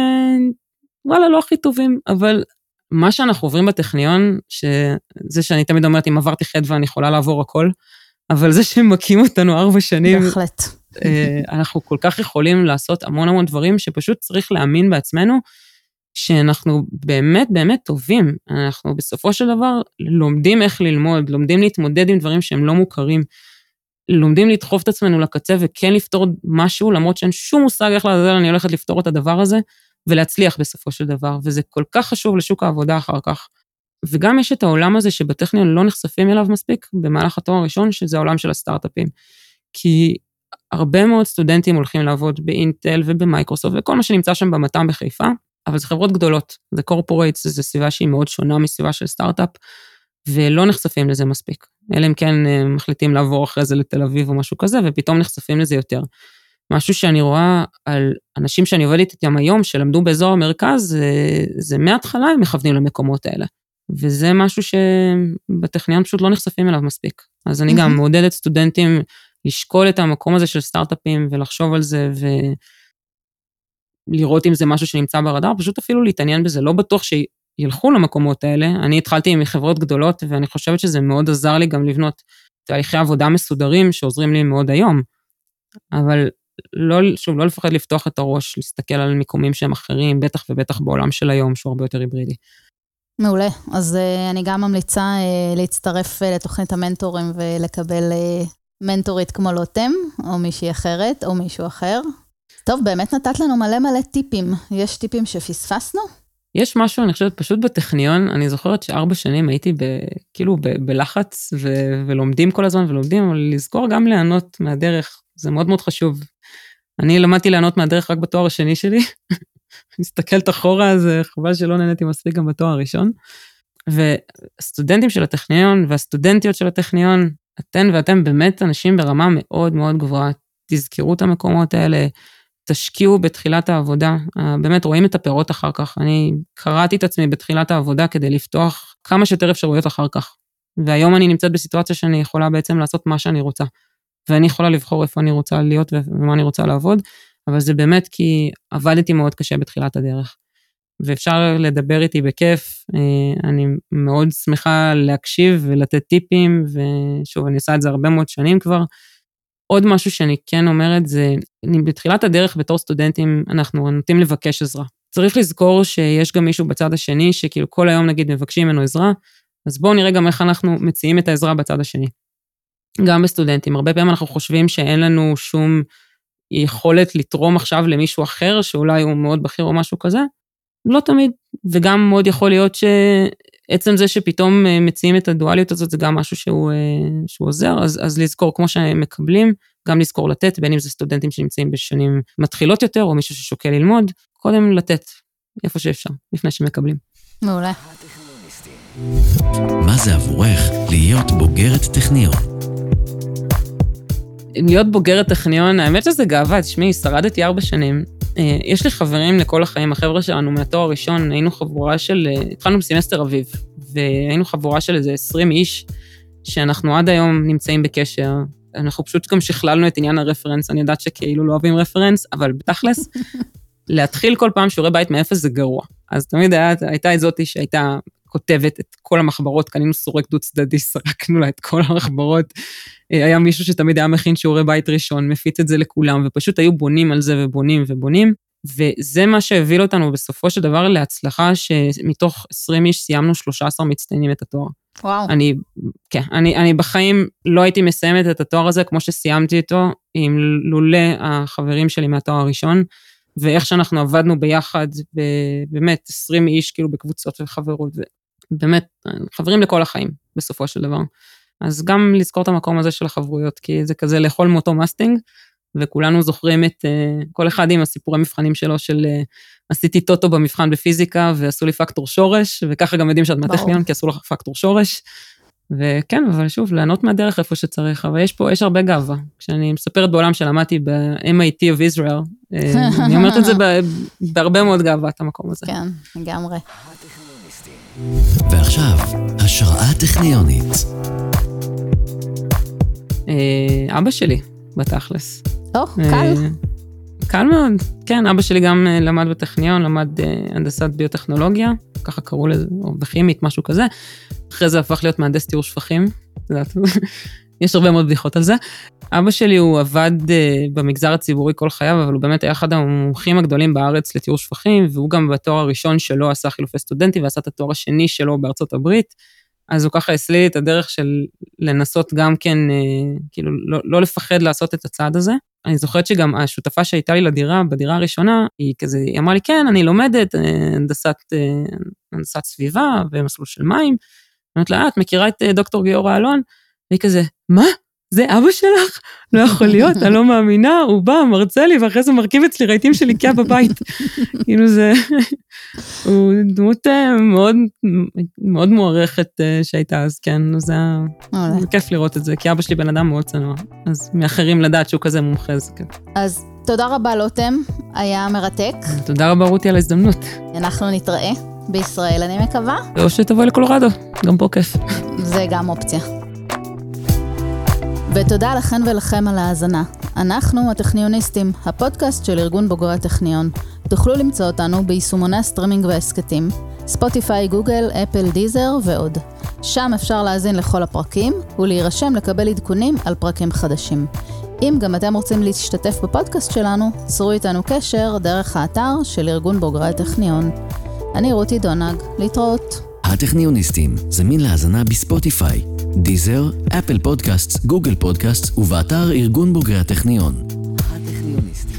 וואלה, לא הכי טובים, אבל מה שאנחנו עוברים בטכניון, שזה שאני תמיד אומרת, אם עברתי חד ואני יכולה לעבור הכל, אבל זה שמקים אותנו 4 שנים, בהחלט. אנחנו כל כך יכולים לעשות המון דברים, שפשוט צריך להאמין בעצמנו, שאנחנו באמת באמת טובים, אנחנו בסופו של דבר לומדים איך ללמוד, לומדים להתמודד עם דברים שהם לא מוכרים, לומדים לדחוף את עצמנו לקצה וכן לפתור משהו, למרות שאין שום מושג איך לעזור, אני הולכת לפתור את הדבר הזה, ולהצליח בסופו של דבר, וזה כל כך חשוב לשוק העבודה אחר כך. וגם יש את העולם הזה שבטכניון לא נחשפים אליו מספיק, במהלך התואר הראשון, שזה העולם של הסטארט-אפים. כי הרבה מאוד סטודנטים הולכים לעבוד באינטל ובמייקרוסופט, וכל מה שנמצא שם במת"ם בחיפה, אבל זה חברות גדולות, זה קורפורייטס, זה סביבה שהיא מאוד שונה מסביבה של סטארט-אפ, ולא נחשפים לזה מספיק. אלה אם כן מחליטים לעבור אחרי זה לתל אביב או משהו כזה, ופתאום נחשפים לזה יותר. משהו שאני רואה על אנשים שאני עובדת איתם היום, שלמדו באזור המרכז, זה מההתחלה הם מכוונים למקומות האלה. וזה משהו שבטכניון פשוט לא נחשפים אליו מספיק. אז אני גם מעודדת סטודנטים לשקול את המקום הזה של סטארט-אפים, ולחשוב על זה, לראות אם זה משהו שנמצא ברדאר, פשוט אפילו להתעניין בזה, לא בטוח שילכו למקומות האלה, אני התחלתי עם חברות גדולות, ואני חושבת שזה מאוד עזר לי גם לבנות תהליכי עבודה מסודרים שעוזרים לי מאוד היום, אבל שוב, לא לפחד לפתוח את הראש, להסתכל על מיקומים שהם אחרים, בטח ובטח בעולם של היום, שהוא הרבה יותר היברידי. מעולה, אז אני גם ממליצה להצטרף לתוכנית המנטורים ולקבל מנטורית כמו לוטם, או מישהי אחרת, או מישהו אחר. טוב, באמת נתת לנו מלא טיפים. יש טיפים שפספסנו? יש משהו, אני חושבת, פשוט בטכניון, אני זוכרת ש4 שנים הייתי כאילו בלחץ, ולומדים כל הזמן ולומדים, אבל לזכור גם לענות מהדרך, זה מאוד מאוד חשוב. אני למדתי לענות מהדרך רק בתואר השני שלי, מסתכלת אחורה, אז חבל שלא נהניתי מספיק גם בתואר הראשון, והסטודנטים של הטכניון, והסטודנטיות של הטכניון, אתן ואתם באמת אנשים ברמה מאוד מאוד גבוהה, תזכרו את המקומות האלה, תשקיעו בתחילת העבודה, באמת רואים את הפירות אחר כך, אני קראתי את עצמי בתחילת העבודה כדי לפתוח כמה שיותר אפשרויות אחר כך, והיום אני נמצאת בסיטואציה שאני יכולה בעצם לעשות מה שאני רוצה, ואני יכולה לבחור איפה אני רוצה להיות ומה אני רוצה לעבוד, אבל זה באמת כי עבדתי מאוד קשה בתחילת הדרך, ואפשר לדבר איתי בכיף, אני מאוד שמחה להקשיב ולתת טיפים, ושוב, אני עושה את זה הרבה מאוד שנים כבר. עוד משהו שאני כן אומרת זה, בתחילת הדרך בתור סטודנטים, אנחנו נוטים לבקש עזרה. צריך לזכור שיש גם מישהו בצד השני, שכאילו כל היום נגיד מבקשים ממנו עזרה, אז בואו נראה גם איך אנחנו מציעים את העזרה בצד השני. גם בסטודנטים, הרבה פעמים אנחנו חושבים שאין לנו שום יכולת לתרום עכשיו למישהו אחר, שאולי הוא מאוד בכיר או משהו כזה, לא תמיד, וגם מאוד יכול להיות שעצם זה שפתאום מציעים את הדואליות הזאת, זה גם משהו שהוא עוזר, אז לזכור כמו שהם מקבלים, גם לזכור לתת, בין אם זה סטודנטים שנמצאים בשנים מתחילות יותר, או מישהו ששוקל ללמוד, קודם לתת איפה שאפשר, לפני שמקבלים. מעולה. מה זה עבורך להיות בוגרת טכניון? להיות בוגרת טכניון, האמת שזה גאווה, תשמעי, שרדתי 4 שנים, יש לי חברים לכל החיים, החבר'ה שלנו מהתואר הראשון, היינו חבורה של, התחלנו בסמסטר אביב, והיינו חבורה של איזה 20 איש, שאנחנו עד היום נמצאים בקשר, אנחנו פשוט גם שכללנו את עניין הרפרנס, אני יודעת שכאילו לא אוהבים רפרנס, אבל בתכלס, להתחיל כל פעם שיעורי בית מאפס זה גרוע, אז תמיד הייתה את זאתי שהייתה כותבת את כל המחברות, קנינו סורק דו צדדי, סרקנו לה את כל המחברות, היה מישהו שתמיד היה מכין שיעורי בית ראשון, מפיץ את זה לכולם, ופשוט היו בונים על זה ובונים, וזה מה שהביא אותנו בסופו של דבר להצלחה, שמתוך 20 איש סיימנו 13 מצטיינים את התואר. וואו. אני בחיים לא הייתי מסיימת את התואר הזה, כמו שסיימתי אותו, עם לולא החברים שלי מהתואר הראשון, ואיך שאנחנו עבדנו ביחד, באמת 20 איש כאילו בקבוצות וחברות, באמת חברים לכל החיים בסופו של דבר. אז גם לזכור את המקום הזה של החברויות, כי זה כזה לאכול מאותו מסטינג, וכולנו זוכרים את כל אחד עם הסיפורי מבחנים שלו, של עשיתי טוטו במבחן בפיזיקה, ועשו לי פקטור שורש, וככה גם יודעים שאת מהטכניון, כי עשו לך פקטור שורש, וכן, אבל שוב, לענות מהדרך איפה שצריך, אבל יש הרבה גאווה. כשאני מספרת בעולם שלמדתי ב-MIT of Israel, אני אומרת את זה בהרבה מאוד גאווה, את המקום הזה. כן, לגמרי. ועכשיו, השראה טכניונית. אבא שלי, בתכלס. קל. קל מאוד. כן, אבא שלי גם למד בטכניון, למד הנדסת ביוטכנולוגיה, ככה קראו לזה, או בכימית, משהו כזה. אחרי זה הפך להיות מהנדס טיהור שפכים. יש הרבה מאוד בדיחות על זה. אבא שלי הוא עבד במגזר הציבורי כל חייו, אבל הוא באמת היה אחד המומחים הגדולים בארץ לטיהור שפכים, והוא גם בתואר הראשון שלו עשה חילופי סטודנטים, ועשה את התואר השני שלו בארצות הברית. אז הוא ככה הסליל את הדרך של לנסות גם כן, כאילו לא לפחד לעשות את הצעד הזה. אני זוכרת שגם השותפה שהייתה לי לדירה, בדירה הראשונה, היא כזה, היא אמרה לי, כן, אני לומדת הנדסת סביבה ומסלול של מים. אני אומרת לה, את מכירה את דוקטור גיורא אלון? והיא כזה, מה? זה אבא שלך? לא יכול להיות, אני לא מאמינה, הוא בא, מרצה לי, ואחרי זה מרכיב אצלי רהיטים של איקאה בבית. כאילו זה, הוא דמות מאוד, מאוד מוערכת שהייתה אז, כן, זה כיף לראות את זה, כי אבא שלי בן אדם מאוד צנוע, אז מאחרים לדעת שהוא כזה מומחה, זה כיף. אז תודה רבה לוטם, היה מרתק. תודה רבה רותי על ההזדמנות. אנחנו נתראה בישראל, אני מקווה. או שתבואי לקולורדו, גם פה כיף. זה גם אופציה. ותודה לכן ולכם על ההאזנה. אנחנו הטכניוניסטים, הפודקאסט של ארגון בוגרי הטכניון. תוכלו למצוא אותנו ביישומוני הסטרימינג וההסקטים, ספוטיפיי, גוגל, אפל, דיזר ועוד. שם אפשר להאזין לכל הפרקים ולהירשם לקבל עדכונים על פרקים חדשים. אם גם אתם רוצים להשתתף בפודקאסט שלנו, צרו איתנו קשר דרך האתר של ארגון בוגרי הטכניון. אני רותי דונג, להתראות. הטכניוניסטים זמין להאזנה בספוטיפיי, דיזר, אפל פודקאסט, גוגל פודקאסט ובאתר ארגון בוגרי הטכניון. הטכניוניסטים.